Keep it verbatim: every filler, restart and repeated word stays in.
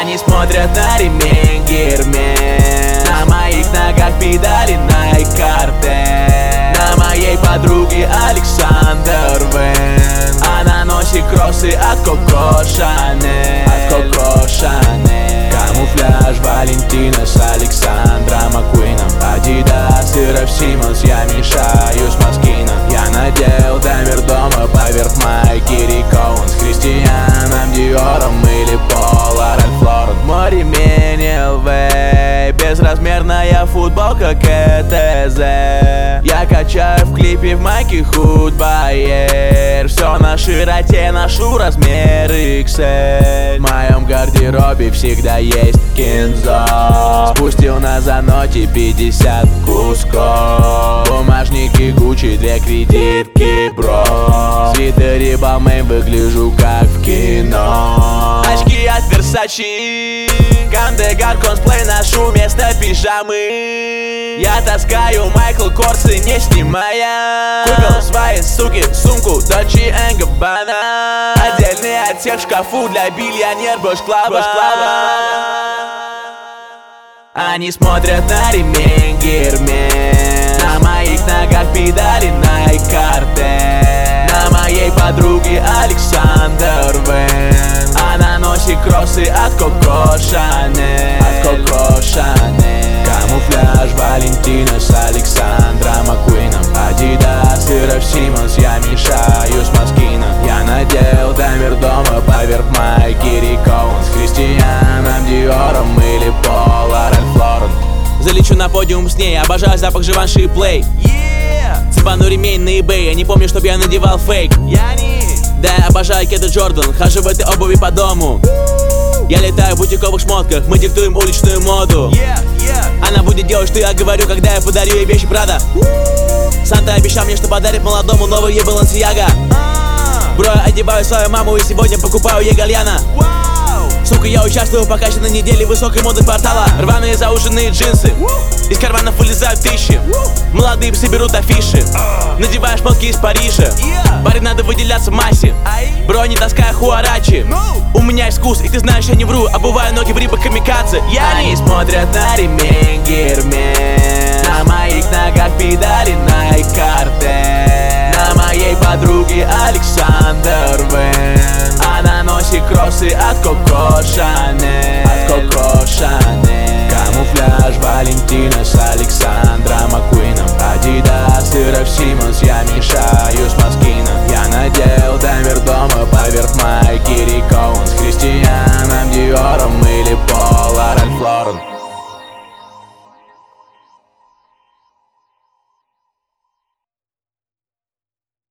Они смотрят на ремень Гермес, на моих ногах педали Найк Картес, на моей подруге Александр Вэн. Она носит кроссы от Коко Шанель, от Коко Шанель. Камуфляж Валентина с Александром Маккуином, Адидас и Рэф Симмонс, я мешаю с Москином. Я надел Дамир дома поверх майки Рик Оуэнс, с Кристианом Диором или Пола Ральф Лорен. Мой ремень эл ви, безразмерная футболка ка тэ зэ. Я качаю в клипе в майке Худ Байер, все на широте, ношу размер икс эль. В моем гардеробе всегда есть Кензо, спустил на заноте пятьдесят кусков. Бумажники Гуччи, две кредитки, бро. В свитере Балмейн выгляжу как в кино. Очки от Версачи, Кандегар косплей ношу вместо пижамы. Я таскаю Майкл Корсы, не снимая. Купил своей суки сумку Dolce энд Gabbana. Отдельный отсек в шкафу для бильонер Бош Клаба. Они смотрят на ремень Гермес, на моих ногах педали Найк Картес, на моей подруге Александр Вэн. Она носит кроссы от Коко Шанель, от Коко Шанель. Камуфляж Валентина с Александром Маккуином, Адидас и Рэф Симмонс, я мешаю с Москином. Я надел Дамир дома поверх майки Рик Оуэнс, с Кристианом Диором или Пола Ральф Лорен. Залечу на подиум с ней, обожаю запах Живанши и Плей. Yeah! Цепану ремень на eBay, я не помню, чтоб я надевал фейк. Я не... Да, я обожаю кеды Джордан, хожу в этой обуви по дому. Я летаю в бутиковых шмотках, мы диктуем уличную моду. Yeah, yeah. Она будет делать, что я говорю, когда я подарю ей вещи Прада. Санта обещал мне, что подарит молодому новые Балансиага. uh. Бро, я одеваю свою маму и сегодня покупаю ей гальяна. wow. Сука, я участвую в покачанной неделе высокой моды квартала. Рваные зауженные джинсы, из карманов вылезают тысячи. Молодые псы берут афиши, надеваешь шмотки из Парижа. Парень, надо выделяться в массе. Бро, не таскай хуарачи. У меня есть вкус, и ты знаешь, я не вру. Обуваю ноги в рибах камикадзе. Они смотрят на ремень Гермес, на моих ногах педали Найк Картес, на моей подруге Александр Вэн. Она носит кроссы от Коко Шанель, от Коко Шанель. Камуфляж Валентина с Александром Маккуином, Адидас и Рэф Симмонс, я мешаю с Москином. Я надел Дамир дома поверх майки Рик Оуэнс, с Кристианом Диором